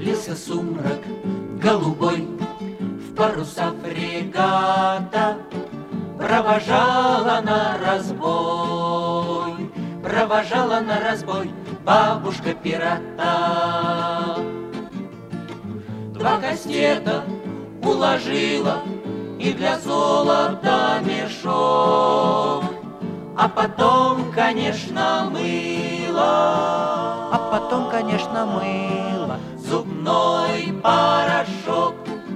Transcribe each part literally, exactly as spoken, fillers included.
Лился сумрак голубой, в паруса фрегата провожала на разбой, провожала на разбой бабушка пирата. Два кастета уложила и для золота мешок, а потом, конечно, мыло, а потом, конечно, мыло, зубной порошок.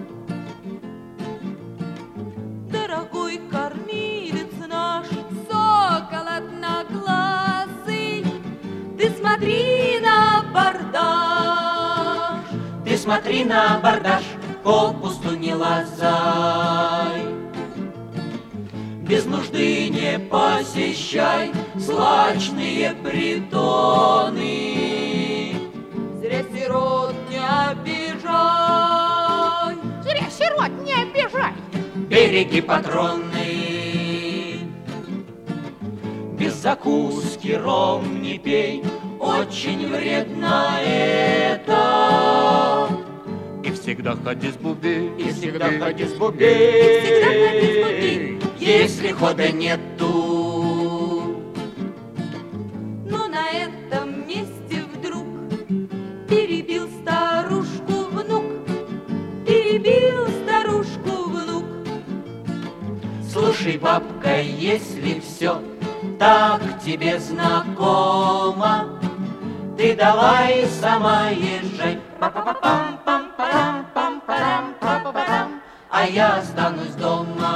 Дорогой кормилец наш, сокол одноглазый, ты смотри на абордаж, ты смотри на абордаж, попусту не лазай. Без нужды не посещай злачные притоны. Зря сирот не обижай, зря сирот не обижай. Береги патроны. Без закуски ром не пей, очень вредно это. И всегда ходи с бубей, и всегда ходи с бубей, и всегда ходи с бубей, если хода нету. Но на этом месте вдруг перебил старушку внук, перебил старушку внук. Слушай, бабка, если все так тебе знакомо, ты давай сама езжай, а я останусь дома.